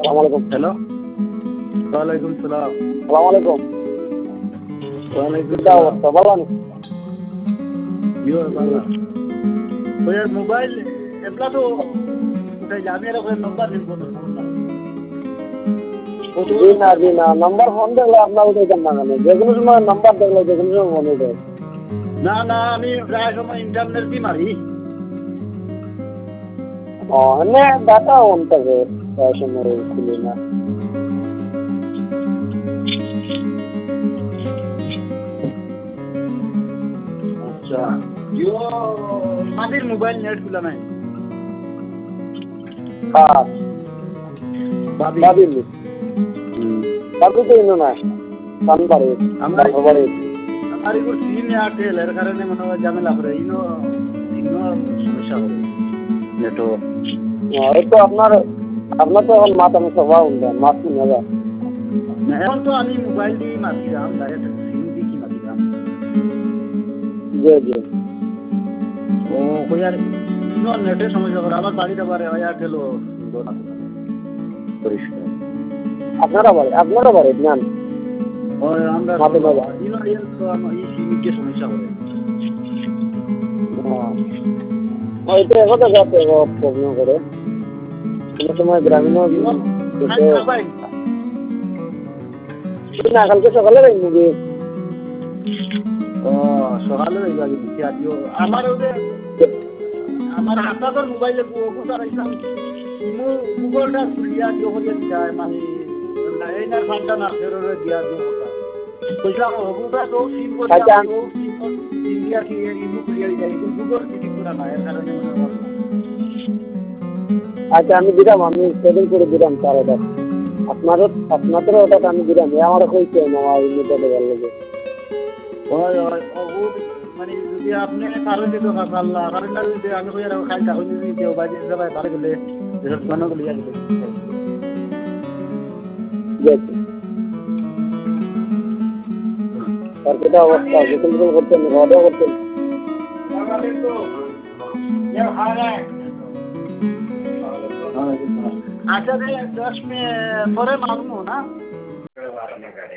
আসসালামু আলাইকুম। হ্যালো, ওয়ালাইকুম সালাম। আসসালামু আলাইকুম। ওয়ালাইকুম কিতা সালাম। অবস্থা ভালো নি? ইয়ো বাংলা ওই মোবাইল এগুলা তো উঠাইলে আমি আর ওখানে নম্বর দিব না ফোন না জি না নাম্বার ফোন দেখলে আপনার উঠাইতেন না কেন? যে কোনো সময় নাম্বার দেখলে যে কোনো সময় মনে উঠে। না না আমি প্রায় সময় ইন্টারনেট দিয়ে মারি। এমনি ডাটা অন থাকে প্রায় সময় খুলি না। আচ্ছা ইয়ো মাটির মোবাইল নেট খুলা নাই হ্যাঁ ভাবি ভাবিনি ভাবি তো ইনো না কান পারে আমরা পারে। আমার এগুলো সিম এয়ারটেল এর কারণে মনে হয় ঝামেলা করে ইনো ইনো সমস্যা হবে নেটওয়ার্ক। এই তো আপনার তো এখন মাথা মুখা হওয়া উঠবে মাছ কিনে যায়। এখন তো আমি মোবাইল দিয়ে মারছিলাম ডাইরেক্ট সিম দিয়ে কি মারছিলাম। জি ও কই আর নেটের সমস্যা করে আবার বাড়িতে পারে এয়ারটেলও পরিষ্কার। আপনারা বাড়ি না ওই আমরা মাঠে বাজার। ইনো ইয়ে তো আমার এই সিমিকে সমস্যা করে। এটা এখন যাতে প্রবলেম করে কোনো সময় গ্রামীণ না কালকে সকালে যাই মুভি। ও সকালে আমার ওদের আমার আপনাদের মোবাইলে গুগলটা গুগলটা খুলিয়া দিও করিয়া যায় মানে এই না ফান্ডা না ফেরত দিয়া দিও কথা পয়সা গুগলটা তো সিম করে সিম দিয়া কি ইমু খুলিয়া যায় গুগল কিছু করা না এর কারণে মনে হয়। আচ্ছা আমি দিলাম আমি সেদিন করে দিলাম স্যার ওটা আপনাদেরও ওটা আমি দিলাম আমার কইছে আমার ইমিটা দেওয়ার লাগে। ওই ওই ও মানে যদি আপনি কারণ দিতে পারলা কারণটা যদি আমি কই আর খাই কারণ যদি কেউ বাইরে যাবে তাহলে গেলে যেসব জনগুলো ইয়া গেলে তার যেটা অবস্থা গোসল করতেন খাওয়া করতেন। আচ্ছা 10 মিনিট পরে মারবো না।